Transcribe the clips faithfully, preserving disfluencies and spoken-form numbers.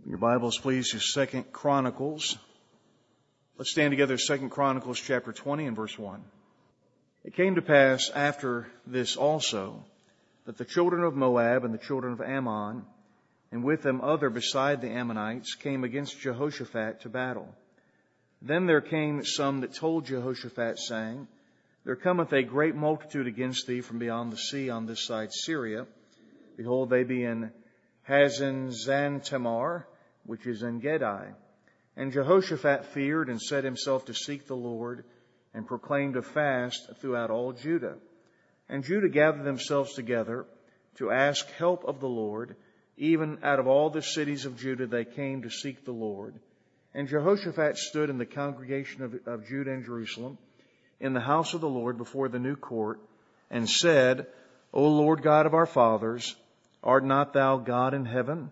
Your Bibles, please, to Second Chronicles. Let's stand together, Second Chronicles chapter twenty and verse one. It came to pass after this also, that the children of Moab and the children of Ammon, and with them other beside the Ammonites, came against Jehoshaphat to battle. Then there came some that told Jehoshaphat, saying, There cometh a great multitude against thee from beyond the sea on this side Syria. Behold, they be in Hazazon-Tamar, which is in Gedi. And Jehoshaphat feared and set himself to seek the Lord, and proclaimed a fast throughout all Judah. And Judah gathered themselves together to ask help of the Lord. Even out of all the cities of Judah they came to seek the Lord. And Jehoshaphat stood in the congregation of, of Judah and Jerusalem, in the house of the Lord before the new court, and said, O Lord God of our fathers, art not thou God in heaven?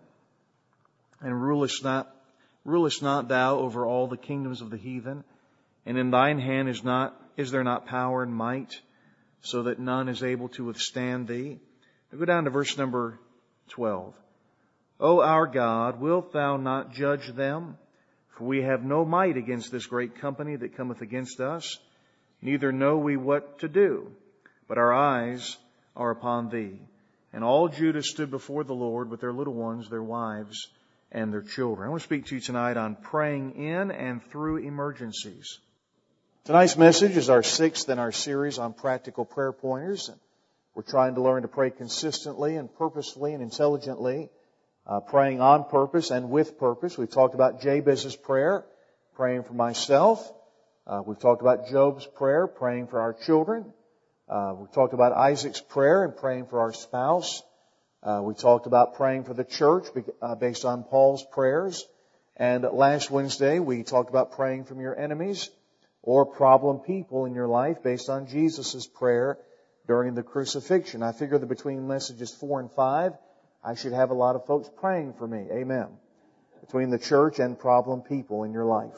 And rulest not, rulest not thou over all the kingdoms of the heathen? And in thine hand is not, is there not power and might, so that none is able to withstand thee? Now go down to verse number twelve. O our God, wilt thou not judge them? For we have no might against this great company that cometh against us, neither know we what to do, but our eyes are upon thee. And all Judah stood before the Lord with their little ones, their wives, and their children. I want to speak to you tonight on praying in and through emergencies. Tonight's message is our sixth in our series on practical prayer pointers. We're trying to learn to pray consistently and purposefully and intelligently, uh, praying on purpose and with purpose. We've talked about Jabez's prayer, praying for myself. Uh, we've talked about Job's prayer, praying for our children. Uh, we've talked about Isaac's prayer and praying for our spouse. Uh, we talked about praying for the church uh, based on Paul's prayers. And last Wednesday, we talked about praying from your enemies or problem people in your life based on Jesus' prayer during the crucifixion. I figure that between messages four and five, I should have a lot of folks praying for me. Amen. Between the church and problem people in your life.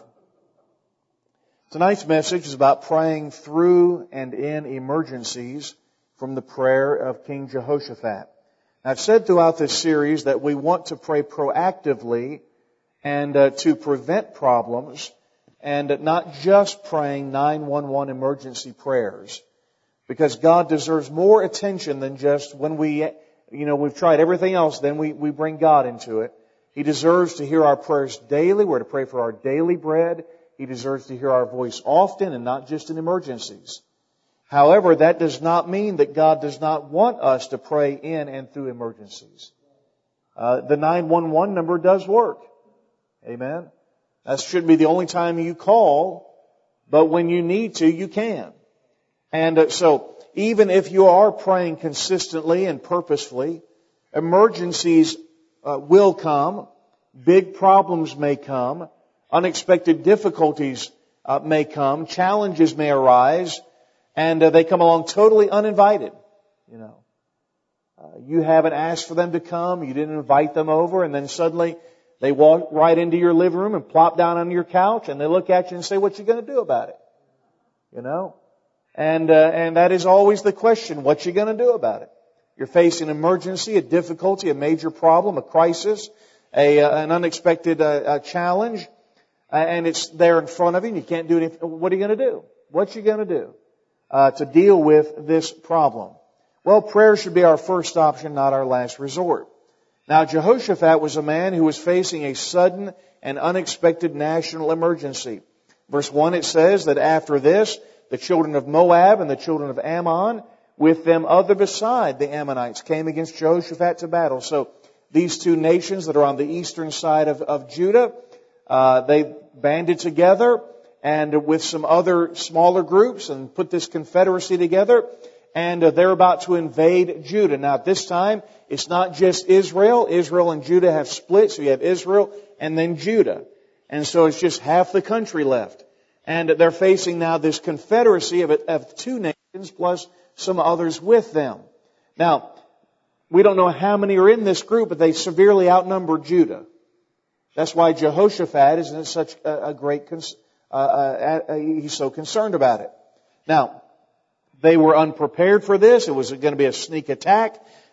Tonight's message is about praying through and in emergencies from the prayer of King Jehoshaphat. I've said throughout this series that we want to pray proactively and uh, to prevent problems and not just praying nine one one emergency prayers. Because God deserves more attention than just when we, you know, we've tried everything else, then we, we bring God into it. He deserves to hear our prayers daily. We're to pray for our daily bread. He deserves to hear our voice often and not just in emergencies. However, that does not mean that God does not want us to pray in and through emergencies. Uh, the nine one one number does work. Amen. That shouldn't be the only time you call, but when you need to, you can. And uh, so, even if you are praying consistently and purposefully, emergencies uh, will come, big problems may come, unexpected difficulties uh, may come, challenges may arise, and uh, they come along totally uninvited. You know, uh, you haven't asked for them to come, you didn't invite them over, and then suddenly they walk right into your living room and plop down on your couch, and they look at you and say, "What you going to do about it?" You know, and uh, and that is always the question: what you going to do about it? You're facing an emergency, a difficulty, a major problem, a crisis, a uh, an unexpected uh, uh, challenge, uh, and it's there in front of you. And you can't do anything. What are you going to do? What you going to do? Uh, to deal with this problem? Well, prayer should be our first option, not our last resort. Now, Jehoshaphat was a man who was facing a sudden and unexpected national emergency. Verse one, it says that after this, the children of Moab and the children of Ammon, with them other beside the Ammonites, came against Jehoshaphat to battle. So these two nations that are on the eastern side of, of Judah, uh, they banded together and with some other smaller groups and put this confederacy together. And uh, they're about to invade Judah. Now at this time, it's not just Israel. Israel and Judah have split. So you have Israel and then Judah. And so it's just half the country left. And they're facing now this confederacy of, of two nations plus some others with them. Now, we don't know how many are in this group, but they severely outnumber Judah. That's why Jehoshaphat is in such a, a great concern. Uh, uh, uh, he's so concerned about it. Now, they were unprepared for this. It was going to be a sneak attack.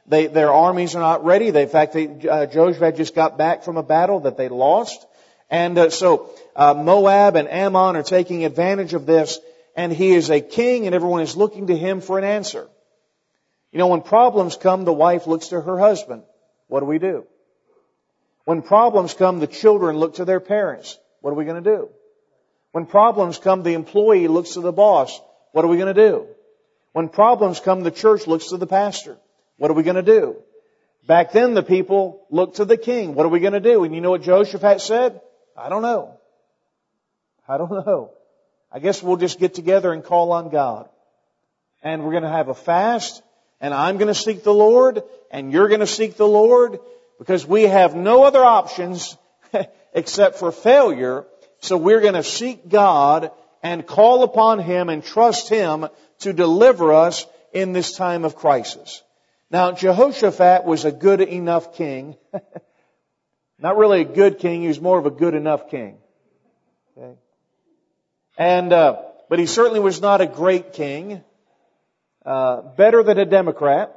They, their armies are not ready. They, in fact, they, uh, Jehoshaphat just got back from a battle that they lost. And uh, so uh, Moab and Ammon are taking advantage of this. And he is a king, and everyone is looking to him for an answer. You know, when problems come, the wife looks to her husband. What do we do? When problems come, the children look to their parents. What are we going to do? When problems come, the employee looks to the boss. What are we going to do? When problems come, the church looks to the pastor. What are we going to do? Back then, the people looked to the king. What are we going to do? And you know what Jehoshaphat said? I don't know. I don't know. I guess we'll just get together and call on God. And we're going to have a fast. And I'm going to seek the Lord. And you're going to seek the Lord. Because we have no other options except for failure. So we're going to seek God and call upon Him and trust Him to deliver us in this time of crisis. Now, Jehoshaphat was a good enough king. Not really a good king, he was more of a good enough king. Okay. And, uh, but he certainly was not a great king. Uh, better than a Democrat.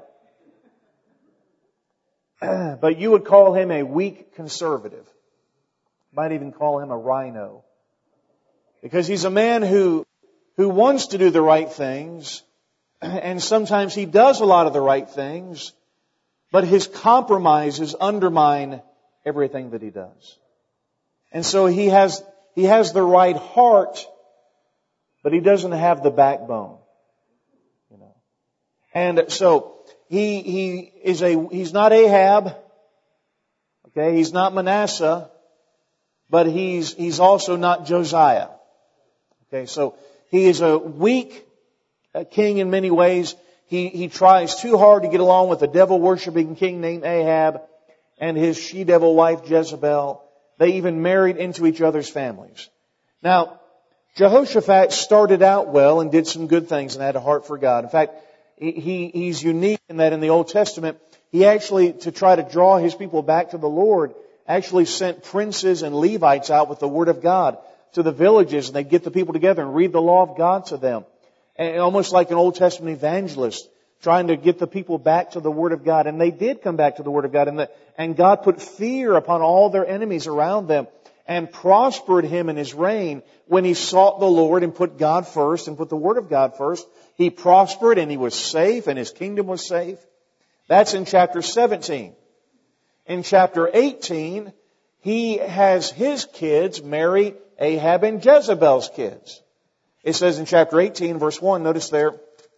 But you would call him a weak conservative. Might even call him a rhino. Because he's a man who, who wants to do the right things, and sometimes he does a lot of the right things, but his compromises undermine everything that he does. And so he has, he has the right heart, but he doesn't have the backbone. You know. And so, he, he is a, he's not Ahab. Okay, he's not Manasseh, but he's, he's also not Josiah. Okay, so he is a weak king in many ways. He, he tries too hard to get along with a devil-worshipping king named Ahab and his she-devil wife Jezebel. They even married into each other's families. Now, Jehoshaphat started out well and did some good things and had a heart for God. In fact, he, he's unique in that in the Old Testament, he actually, to try to draw his people back to the Lord, actually sent princes and Levites out with the Word of God to the villages, and they'd get the people together and read the law of God to them. And almost like an Old Testament evangelist trying to get the people back to the Word of God. And they did come back to the Word of God. And, the, and God put fear upon all their enemies around them and prospered him in his reign when he sought the Lord and put God first and put the Word of God first. He prospered and he was safe and his kingdom was safe. That's in chapter seventeen. In chapter eighteen, he has his kids marry Ahab and Jezebel's kids. It says in chapter eighteen, verse one, notice there,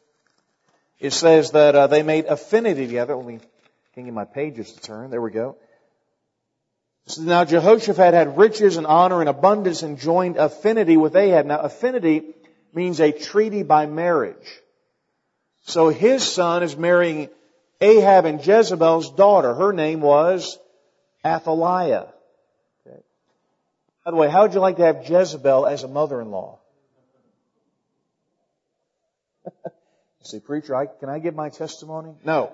it says that uh, they made affinity together. Let me can get my pages to turn. There we go. So now Jehoshaphat had riches and honor and abundance and joined affinity with Ahab. Now affinity means a treaty by marriage. So his son is marrying Ahab and Jezebel's daughter. Her name was Athaliah. Okay. By the way, how would you like to have Jezebel as a mother-in-law? Say, preacher, I, can I give my testimony? No.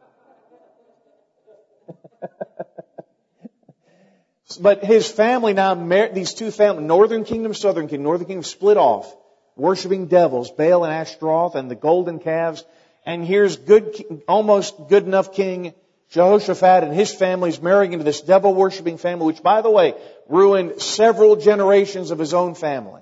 But his family now, these two families, Northern Kingdom, Southern Kingdom, Northern Kingdom split off, worshiping devils, Baal and Ashtaroth and the golden calves. And here's good, almost good enough King Jehoshaphat and his family's marrying into this devil-worshipping family, which, by the way, ruined several generations of his own family.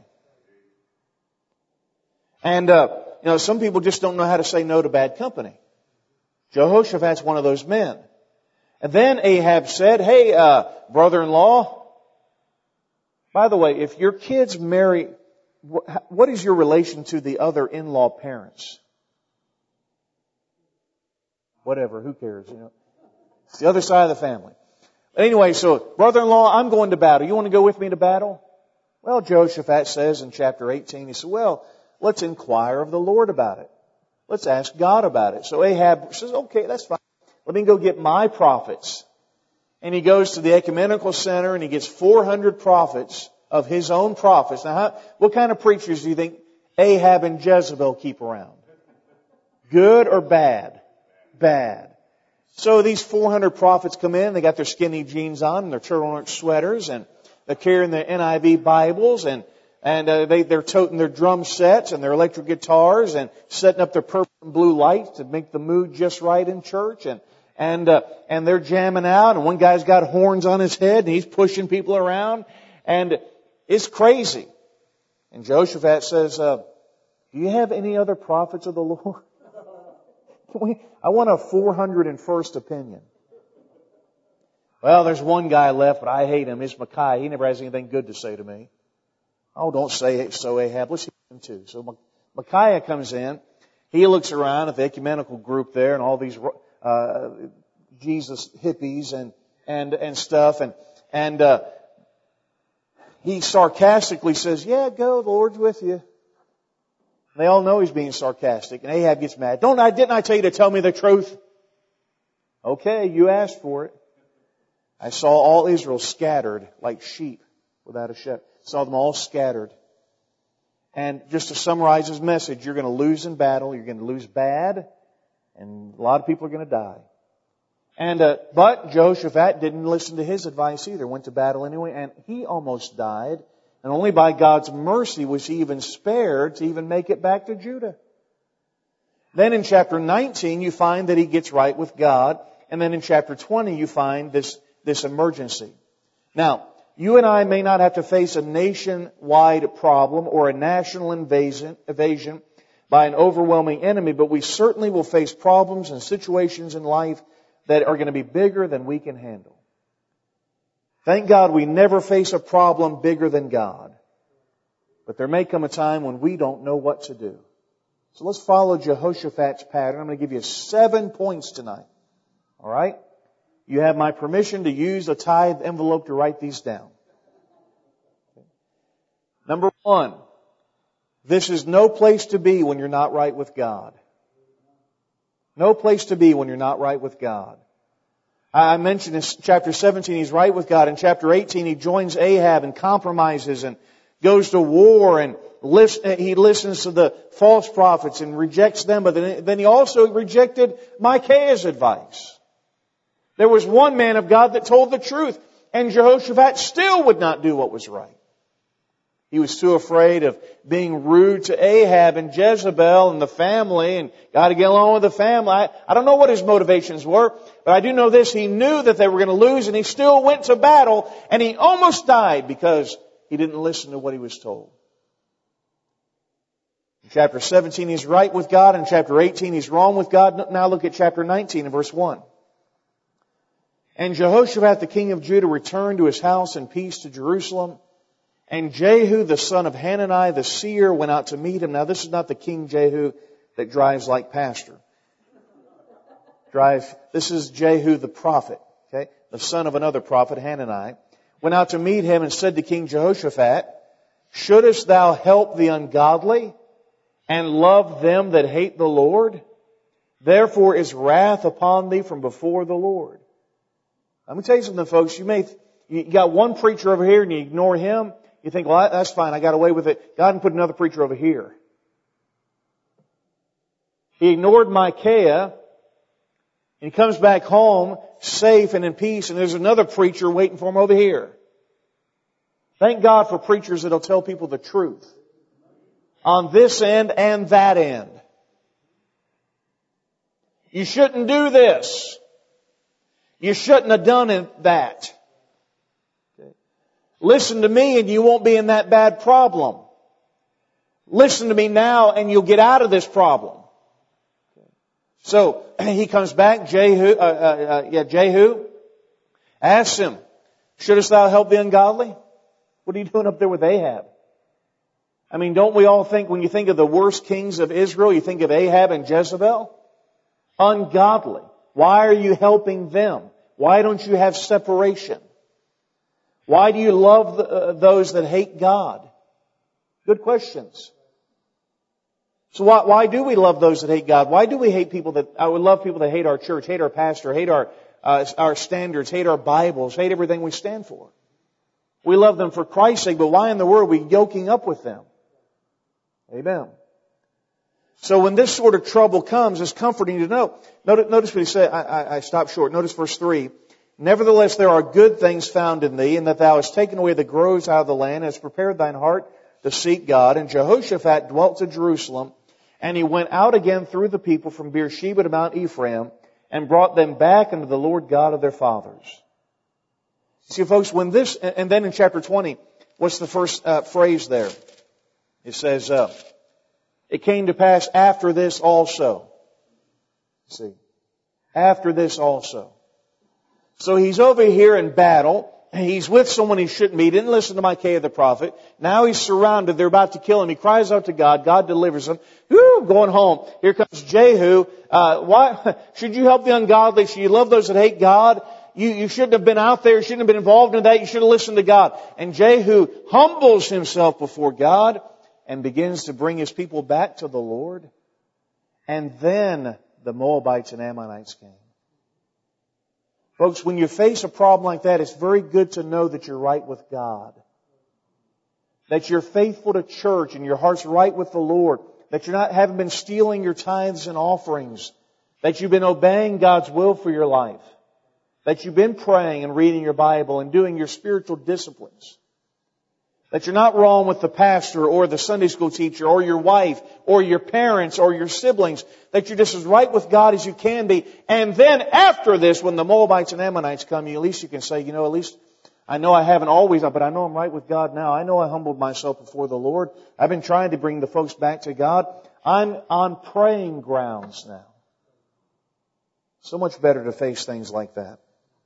And, uh, you know, some people just don't know how to say no to bad company. Jehoshaphat's one of those men. And then Ahab said, hey, uh, brother-in-law, by the way, if your kids marry, what is your relation to the other in-law parents? Whatever, who cares, you know. It's the other side of the family. But anyway, so, brother-in-law, I'm going to battle. You want to go with me to battle? Well, Jehoshaphat says in chapter eighteen, he said, well, let's inquire of the Lord about it. Let's ask God about it. So Ahab says, okay, that's fine. Let me go get my prophets. And he goes to the ecumenical center and he gets four hundred prophets of his own prophets. Now, how, what kind of preachers do you think Ahab and Jezebel keep around? Good or bad? Bad. So these four hundred prophets come in, they got their skinny jeans on and their turtleneck sweaters, and they're carrying their N I V Bibles, and And uh, they, they're toting their drum sets and their electric guitars and setting up their purple and blue lights to make the mood just right in church. And, and uh, and they're jamming out, and one guy's got horns on his head, and he's pushing people around, and it's crazy. And Jehoshaphat says, uh, do you have any other prophets of the Lord? Can we, I want a four hundred first opinion. Well, there's one guy left, but I hate him. It's Micaiah. He never has anything good to say to me. Oh, don't say it so, Ahab. Let's hear him too. So Micaiah comes in. He looks around at the ecumenical group there and all these uh, Jesus hippies and and and stuff, and and uh, he sarcastically says, "Yeah, go. The Lord's with you." And they all know he's being sarcastic, and Ahab gets mad. Don't I? Didn't I tell you to tell me the truth? Okay, you asked for it. I saw all Israel scattered like sheep without a shepherd. Saw them all scattered. And just to summarize his message, you're going to lose in battle, you're going to lose bad, and a lot of people are going to die. And uh, but Jehoshaphat didn't listen to his advice either, went to battle anyway, and he almost died. And only by God's mercy was he even spared to even make it back to Judah. Then in chapter nineteen, you find that he gets right with God. And then in chapter twenty, you find this, this emergency. Now, you and I may not have to face a nationwide problem or a national invasion, evasion by an overwhelming enemy, but we certainly will face problems and situations in life that are going to be bigger than we can handle. Thank God we never face a problem bigger than God. But there may come a time when we don't know what to do. So let's follow Jehoshaphat's pattern. I'm going to give you seven points tonight. All right? You have my permission to use a tithe envelope to write these down. Number one, this is no place to be when you're not right with God. No place to be when you're not right with God. I mentioned in chapter seventeen, he's right with God. In chapter eighteen, he joins Ahab and compromises and goes to war, and he listens to the false prophets and rejects them. But then he also rejected Micaiah's advice. There was one man of God that told the truth, and Jehoshaphat still would not do what was right. He was too afraid of being rude to Ahab and Jezebel and the family, and got to get along with the family. I, I don't know what his motivations were, but I do know this. He knew that they were going to lose, and he still went to battle, and he almost died because he didn't listen to what he was told. In chapter seventeen, he's right with God. In chapter eighteen, he's wrong with God. Now look at chapter nineteen and verse one. And Jehoshaphat, the king of Judah, returned to his house in peace to Jerusalem. And Jehu, the son of Hanani, the seer, went out to meet him. Now, this is not the King Jehu that drives like pastor. Drive. This is Jehu, the prophet, okay, the son of another prophet, Hanani. Went out to meet him and said to King Jehoshaphat, "Shouldest thou help the ungodly and love them that hate the Lord? Therefore is wrath upon thee from before the Lord." Let me tell you something, folks. You may you got one preacher over here and you ignore him. You think, well, that's fine. I got away with it. God can put another preacher over here. He ignored Micaiah. And he comes back home safe and in peace. And there's another preacher waiting for him over here. Thank God for preachers that'll tell people the truth. On this end and that end. You shouldn't do this. You shouldn't have done that. Listen to me and you won't be in that bad problem. Listen to me now and you'll get out of this problem. So he comes back, Jehu, uh, uh, yeah, Jehu, asks him, "Shouldest thou help the ungodly?" What are you doing up there with Ahab? I mean, don't we all think, when you think of the worst kings of Israel, you think of Ahab and Jezebel? Ungodly. Why are you helping them? Why don't you have separation? Why do you love the, uh, those that hate God? Good questions. So why, why do we love those that hate God? Why do we hate people that, I would love people that hate our church, hate our pastor, hate our, uh, our standards, hate our Bibles, hate everything we stand for? We love them for Christ's sake, but why in the world are we yoking up with them? Amen. So when this sort of trouble comes, it's comforting to know. Notice, notice what he said. I, I, I stopped short. Notice verse three. "Nevertheless, there are good things found in thee, and that thou hast taken away the groves out of the land, and hast prepared thine heart to seek God. And Jehoshaphat dwelt at Jerusalem, and he went out again through the people from Beersheba to Mount Ephraim, and brought them back unto the Lord God of their fathers. See, folks, when this, and then in chapter twenty, what's the first uh, phrase there? It says, uh, it came to pass after this also. See, after this also. So he's over here in battle. He's with someone he shouldn't be. He didn't listen to Micaiah the prophet. Now he's surrounded. They're about to kill him. He cries out to God. God delivers him. Woo, going home. Here comes Jehu. Uh, why should you help the ungodly? Should you love those that hate God? You, you shouldn't have been out there. You shouldn't have been involved in that. You should have listened to God. And Jehu humbles himself before God and begins to bring his people back to the Lord. And then the Moabites and Ammonites came. Folks, when you face a problem like that, it's very good to know that you're right with God. That you're faithful to church and your heart's right with the Lord. That you're not, haven't been stealing your tithes and offerings. That you've been obeying God's will for your life. That you've been praying and reading your Bible and doing your spiritual disciplines. That you're not wrong with the pastor or the Sunday school teacher or your wife or your parents or your siblings. That you're just as right with God as you can be. And then after this, when the Moabites and Ammonites come, you, at least you can say, you know, at least I know I haven't always, but I know I'm right with God now. I know I humbled myself before the Lord. I've been trying to bring the folks back to God. I'm on praying grounds now. So much better to face things like that.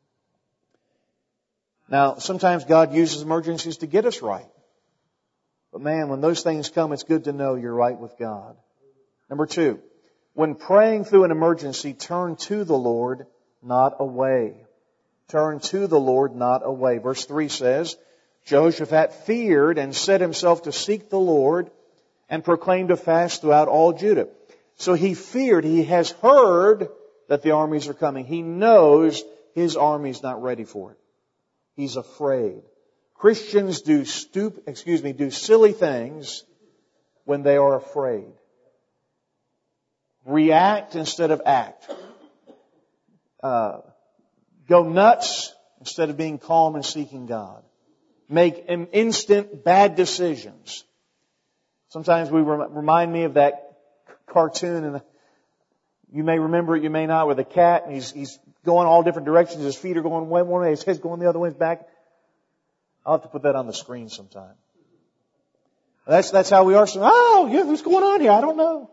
Now, sometimes God uses emergencies to get us right. But man, when those things come, it's good to know you're right with God. Number two, when praying through an emergency, turn to the Lord, not away. Turn to the Lord, not away. Verse three says, Jehoshaphat feared and set himself to seek the Lord and proclaimed a fast throughout all Judah. So he feared. He has heard that the armies are coming. He knows his army's not ready for it. He's afraid. Christians do stoop, excuse me, do silly things when they are afraid. React instead of act. Uh, go nuts instead of being calm and seeking God. Make instant bad decisions. Sometimes we rem- remind me of that cartoon, and you may remember it, you may not, with a cat, and he's he's going all different directions. His feet are going one way, his head's going the other way, his back. I'll have to put that on the screen sometime. That's that's how we are. So, oh, yeah, what's going on here? I don't know.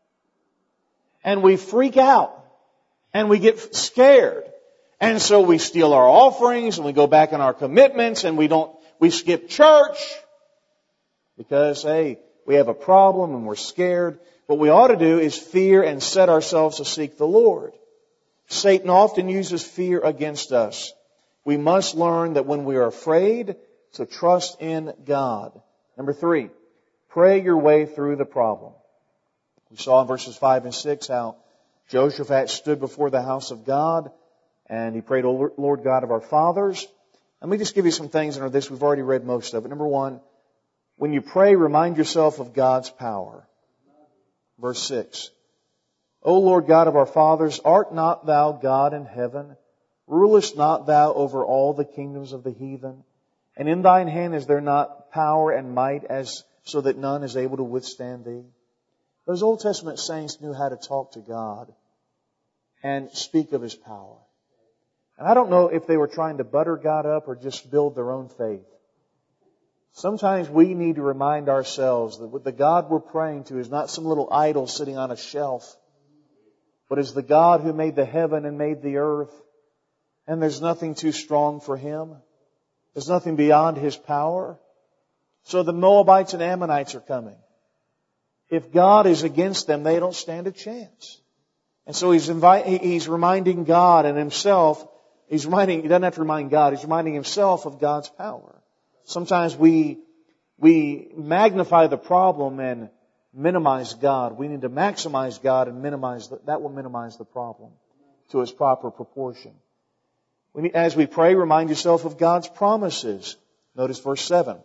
And we freak out. And we get scared. And so we steal our offerings and we go back on our commitments and we don't, we skip church because, hey, we have a problem and we're scared. What we ought to do is fear and set ourselves to seek the Lord. Satan often uses fear against us. We must learn that when we are afraid, to trust in God. Number three, pray your way through the problem. We saw in verses five and six how Jehoshaphat stood before the house of God and he prayed, O Lord God of our fathers. Let me just give you some things under this. We've already read most of it. Number one, when you pray, remind yourself of God's power. Verse six, O Lord God of our fathers, art not thou God in heaven? Rulest not thou over all the kingdoms of the heathen? And in thine hand is there not power and might as so that none is able to withstand thee? Those Old Testament saints knew how to talk to God and speak of His power. And I don't know if they were trying to butter God up or just build their own faith. Sometimes we need to remind ourselves that the God we're praying to is not some little idol sitting on a shelf, but is the God who made the heaven and made the earth. And there's nothing too strong for Him. There's nothing beyond His power. So the Moabites and Ammonites are coming. If God is against them, they don't stand a chance. And so he's invite, he's reminding God and himself. He's reminding, he doesn't have to remind God, he's reminding himself of God's power. Sometimes we, we magnify the problem and minimize God. We need to maximize God and minimize, the, that will minimize the problem to its proper proportion. We, as we pray, remind yourself of God's promises. Notice verse seven.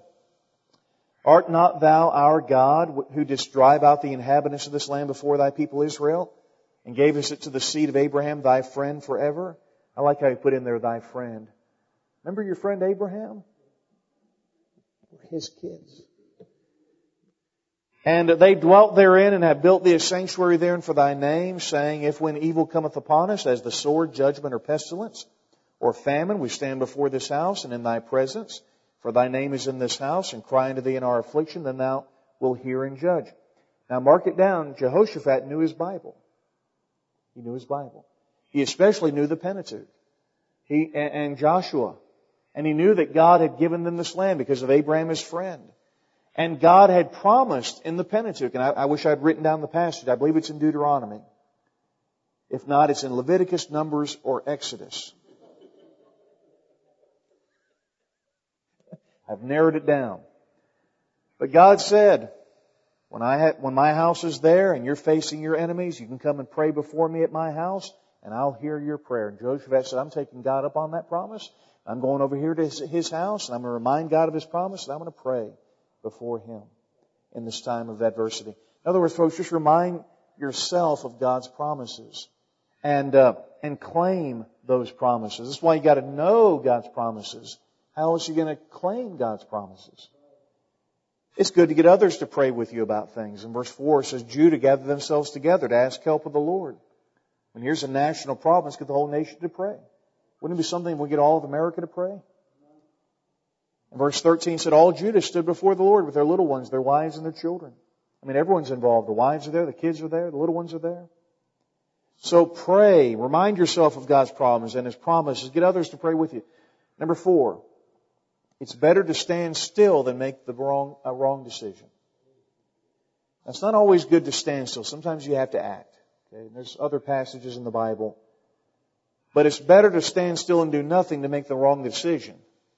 Art not thou our God, who didst drive out the inhabitants of this land before thy people Israel, and gavest it to the seed of Abraham, thy friend forever? I like how you put in there, thy friend. Remember your friend Abraham? His kids. And they dwelt therein and have built thee a sanctuary therein for thy name, saying, if when evil cometh upon us, as the sword, judgment, or pestilence, or famine, we stand before this house and in thy presence, for thy name is in this house, and cry unto thee in our affliction, then thou wilt hear and judge. Now mark it down, Jehoshaphat knew his Bible. He knew his Bible. He especially knew the Pentateuch. He and, and Joshua. And he knew that God had given them this land because of Abraham, his friend. And God had promised in the Pentateuch, and I, I wish I'd written down the passage. I believe it's in Deuteronomy. If not, it's in Leviticus, Numbers, or Exodus. I've narrowed it down. But God said, when I ha- when my house is there and you're facing your enemies, you can come and pray before me at my house, and I'll hear your prayer. And Jehoshaphat said, I'm taking God up on that promise. I'm going over here to his, his house, and I'm going to remind God of His promise, and I'm going to pray before Him in this time of adversity. In other words, folks, just remind yourself of God's promises and uh, and claim those promises. That's why you got to know God's promises. How else are you going to claim God's promises? It's good to get others to pray with you about things. In verse four it says, Judah gathered themselves together to ask help of the Lord. When here's a national problem, let's get the whole nation to pray. Wouldn't it be something if we get all of America to pray? And verse thirteen said, all Judah stood before the Lord with their little ones, their wives and their children. I mean, everyone's involved. The wives are there, the kids are there, the little ones are there. So pray. Remind yourself of God's promises and His promises. Get others to pray with you. Number four, it's better to stand still than make the wrong, a wrong decision. Now, it's not always good to stand still. Sometimes you have to act. Okay? And there's other passages in the Bible. But it's better to stand still and do nothing to make the wrong decision.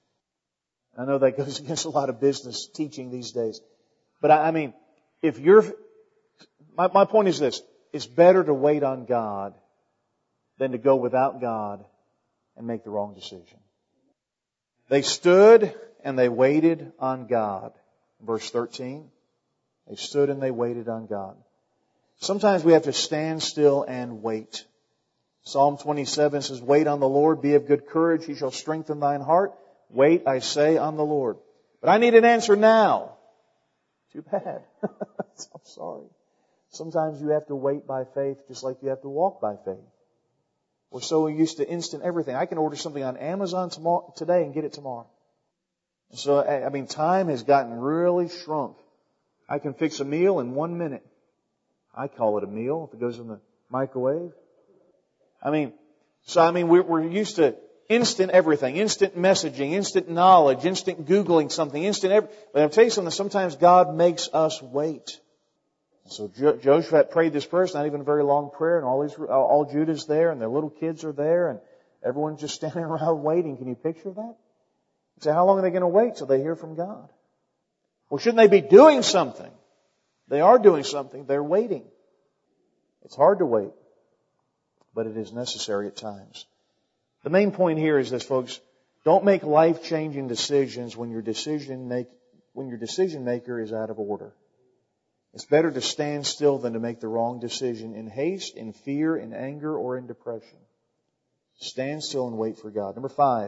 I know that goes against a lot of business teaching these days. But I, I mean, if you're, my, my point is this, it's better to wait on God than to go without God and make the wrong decision. They stood and they waited on God. Verse thirteen, they stood and they waited on God. Sometimes we have to stand still and wait. Psalm twenty-seven says, wait on the Lord, be of good courage, He shall strengthen thine heart. Wait, I say, on the Lord. But I need an answer now. Too bad. I'm sorry. Sometimes you have to wait by faith just like you have to walk by faith. We're so used to instant everything. I can order something on Amazon tomorrow, today and get it tomorrow. So, I mean, time has gotten really shrunk. I can fix a meal in one minute. I call it a meal if it goes in the microwave. I mean, so I mean, we're, we're used to instant everything, instant messaging, instant knowledge, instant Googling something, instant everything. But I'll tell you something, sometimes God makes us wait. So Jehoshaphat prayed this prayer. It's not even a very long prayer, and all these, all Judah's there, and their little kids are there, and everyone's just standing around waiting. Can you picture that? So how long are they going to wait till they hear from God? Well, shouldn't they be doing something? They are doing something. They're waiting. It's hard to wait, but it is necessary at times. The main point here is this, folks. Don't make life-changing decisions when your decision make when your decision maker is out of order. It's better to stand still than to make the wrong decision in haste, in fear, in anger, or in depression. Stand still and wait for God. Number five,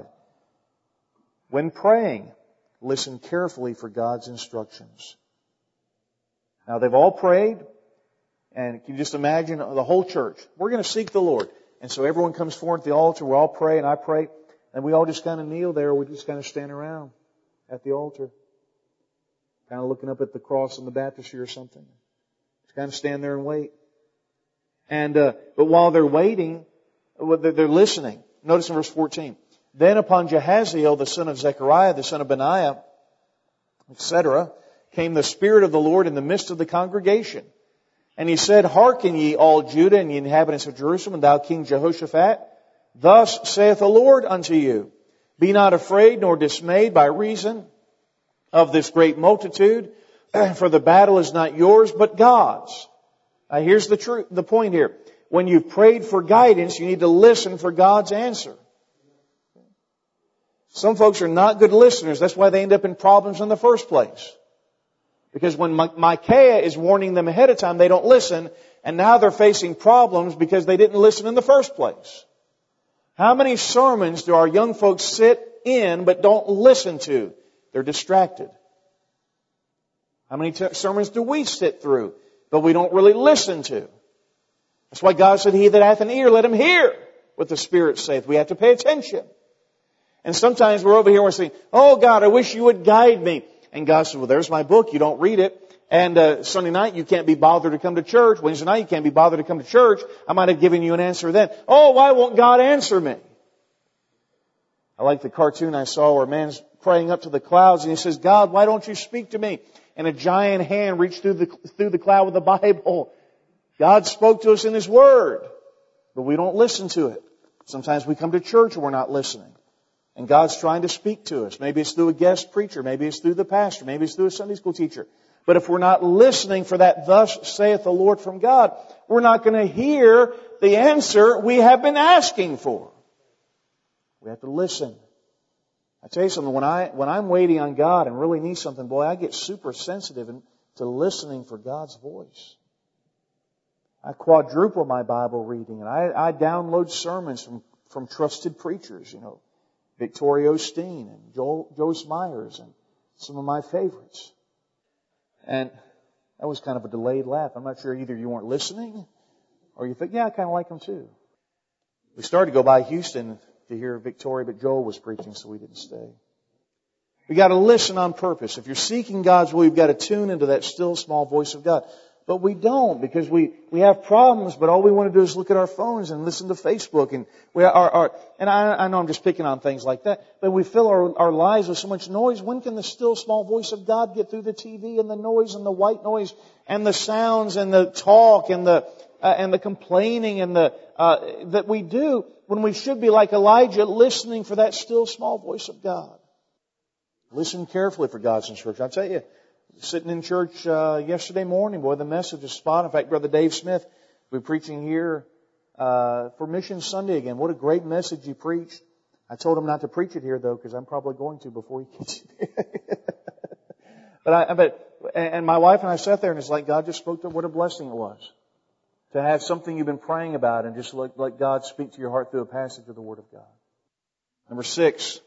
when praying, listen carefully for God's instructions. Now, they've all prayed, and can you just imagine the whole church? We're going to seek the Lord. And so everyone comes forward at the altar, we all pray, and I pray, and we all just kind of kneel there, we just kind of stand around at the altar. Kind of looking up at the cross in the baptistry or something. Just kind of stand there and wait. And, uh, but while they're waiting, they're listening. Notice in verse fourteen. Then upon Jehaziel, the son of Zechariah, the son of Benaiah, et cetera, came the Spirit of the Lord in the midst of the congregation. And he said, hearken ye all Judah and ye inhabitants of Jerusalem, and thou King Jehoshaphat, thus saith the Lord unto you, be not afraid nor dismayed by reason of this great multitude, for the battle is not yours, but God's. Now here's the truth, the point here. When you've prayed for guidance, you need to listen for God's answer. Some folks are not good listeners. That's why they end up in problems in the first place. Because when Micaiah is warning them ahead of time, they don't listen, and now they're facing problems because they didn't listen in the first place. How many sermons do our young folks sit in but don't listen to? They're distracted. How many t- sermons do we sit through, but we don't really listen to? That's why God said, he that hath an ear, let him hear what the Spirit saith. We have to pay attention. And sometimes we're over here and we're saying, oh God, I wish you would guide me. And God said, well, there's my book. You don't read it. And uh, Sunday night you can't be bothered to come to church. Wednesday night you can't be bothered to come to church. I might have given you an answer then. Oh, why won't God answer me? I like the cartoon I saw where a man's praying up to the clouds and he says, God, why don't you speak to me? And a giant hand reached through the, through the cloud with the Bible. God spoke to us in His Word, but we don't listen to it. Sometimes we come to church and we're not listening. And God's trying to speak to us. Maybe it's through a guest preacher. Maybe it's through the pastor. Maybe it's through a Sunday school teacher. But if we're not listening for that thus saith the Lord from God, we're not going to hear the answer we have been asking for. We have to listen. I tell you something, when, I, when I'm waiting on God and really need something, boy, I get super sensitive to listening for God's voice. I quadruple my Bible reading, and I, I download sermons from, from trusted preachers, you know, Victoria Osteen and Joel, Joyce Myers and some of my favorites. And that was kind of a delayed laugh. I'm not sure either you weren't listening or you think, yeah, I kind of like them too. We started to go by Houston to hear Victoria, but Joel was preaching, so we didn't stay. We got to listen on purpose. If you're seeking God's will, you've got to tune into that still small voice of God. But we don't, because we, we have problems, but all we want to do is look at our phones and listen to Facebook. And we are, are and I, I know I'm just picking on things like that, but we fill our, our lives with so much noise. When can the still small voice of God get through the T V and the noise and the white noise and the sounds and the talk and the, uh, and the complaining and the, uh, that we do when we should be like Elijah listening for that still small voice of God? Listen carefully for God's instruction. I'll tell you, sitting in church uh, yesterday morning, boy, the message is spot. In fact, Brother Dave Smith will be preaching here uh, for Mission Sunday again. What a great message he preached. I told him not to preach it here, though, because I'm probably going to before he gets here. but I, but and my wife and I sat there, and it's like God just spoke to him. What a blessing it was to have something you've been praying about, and just let, let God speak to your heart through a passage of the Word of God. Number six,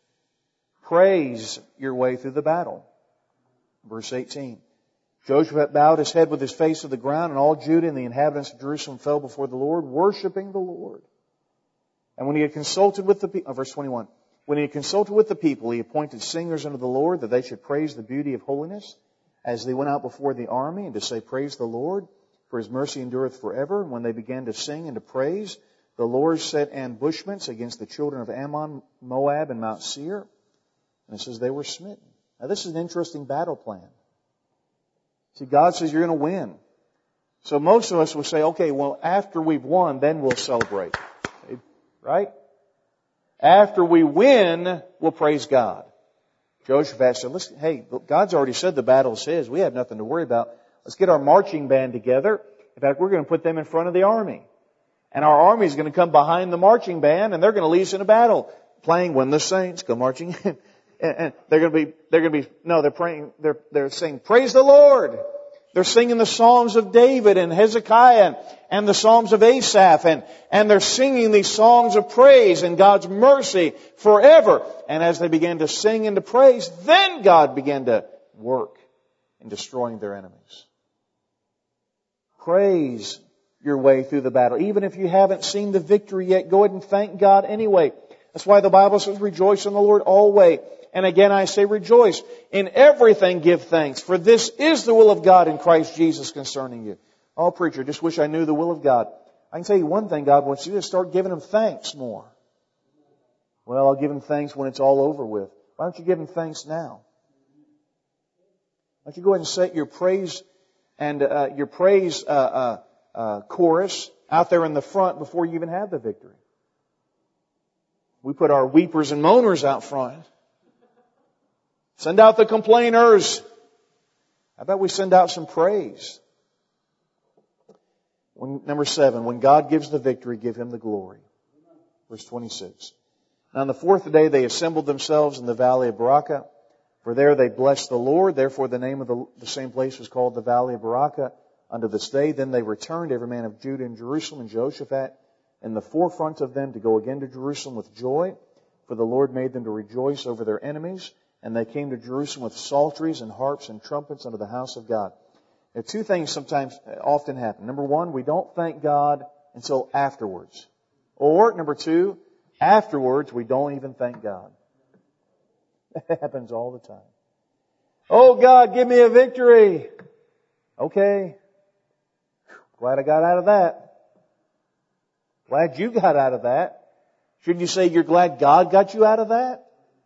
praise your way through the battle. Verse eighteen. Jehoshaphat bowed his head with his face to the ground, and all Judah and the inhabitants of Jerusalem fell before the Lord, worshiping the Lord. And when he had consulted with the people, oh, verse twenty-one. When he had consulted with the people, he appointed singers unto the Lord, that they should praise the beauty of holiness, as they went out before the army, and to say, Praise the Lord, for His mercy endureth forever. And when they began to sing and to praise, the Lord set ambushments against the children of Ammon, Moab, and Mount Seir. And it says they were smitten. Now, this is an interesting battle plan. See, God says you're going to win. So most of us will say, okay, well, after we've won, then we'll celebrate. Right? After we win, we'll praise God. Jehoshaphat said, listen, hey, God's already said the battle's His. We have nothing to worry about. Let's get our marching band together. In fact, we're going to put them in front of the army. And our army is going to come behind the marching band, and they're going to lead us in a battle, playing When the Saints Go Marching In. And they're going to be, they're going to be, no, they're praying, they're, they're saying, Praise the Lord. They're singing the Psalms of David and Hezekiah and, and the Psalms of Asaph, and, and they're singing these songs of praise and God's mercy forever. And as they began to sing and to praise, then God began to work in destroying their enemies. Praise your way through the battle. Even if you haven't seen the victory yet, go ahead and thank God anyway. That's why the Bible says, Rejoice in the Lord always. And again, I say rejoice. In everything give thanks, for this is the will of God in Christ Jesus concerning you. Oh, preacher, just wish I knew the will of God. I can tell you one thing, God wants you to start giving Him thanks more. Well, I'll give Him thanks when it's all over with. Why don't you give Him thanks now? Why don't you go ahead and set your praise and uh, your praise uh, uh, uh, chorus out there in the front before you even have the victory? We put our weepers and moaners out front. Send out the complainers. How about we send out some praise? When, number seven, when God gives the victory, give Him the glory. Verse twenty-six. Now on the fourth day they assembled themselves in the valley of Barakah, for there they blessed the Lord. Therefore the name of the, the same place was called the valley of Barakah unto this day. Then they returned, every man of Judah and Jerusalem, and Jehoshaphat in the forefront of them, to go again to Jerusalem with joy, for the Lord made them to rejoice over their enemies. And they came to Jerusalem with psalteries and harps and trumpets unto the house of God. Now, two things sometimes often happen. Number one, we don't thank God until afterwards. Or, number two, afterwards, we don't even thank God. That happens all the time. Oh God, give me a victory. Okay. Glad I got out of that. Glad you got out of that. Shouldn't you say you're glad God got you out of that?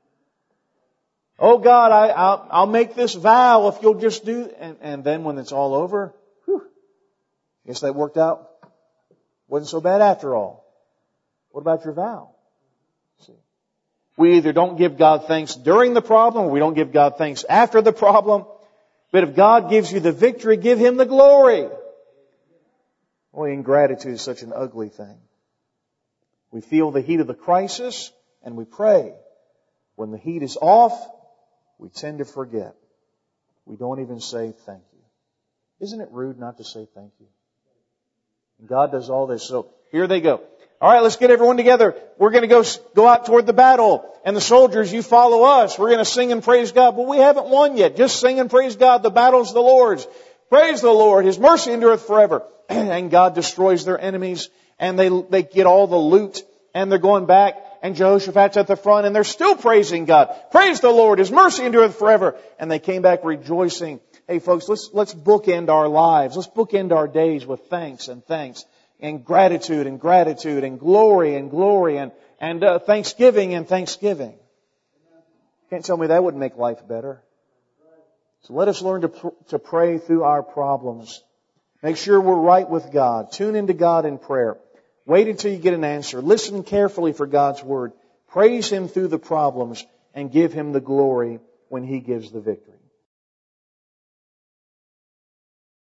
Oh God, I, I'll, I'll make this vow if you'll just do, and, and then when it's all over, whew, guess that worked out. Wasn't so bad after all. What about your vow? See, we either don't give God thanks during the problem, or we don't give God thanks after the problem. But if God gives you the victory, give Him the glory. Boy, ingratitude is such an ugly thing. We feel the heat of the crisis, and we pray. When the heat is off, we tend to forget. We don't even say thank you. Isn't it rude not to say thank you? And God does all this. So here they go. All right, let's get everyone together. We're going to go go out toward the battle. And the soldiers, you follow us. We're going to sing and praise God. But we haven't won yet. Just sing and praise God. The battle's the Lord's. Praise the Lord. His mercy endureth forever. And God destroys their enemies. And they they get all the loot. And they're going back. And Jehoshaphat's at the front, and they're still praising God. Praise the Lord, His mercy endureth forever. And they came back rejoicing. Hey folks, let's, let's bookend our lives. Let's bookend our days with thanks and thanks. And gratitude and gratitude and glory and glory and, and uh, thanksgiving and thanksgiving. Can't tell me that wouldn't make life better. So let us learn to, pr- to pray through our problems. Make sure we're right with God. Tune into God in prayer. Wait until you get an answer. Listen carefully for God's Word. Praise Him through the problems and give Him the glory when He gives the victory.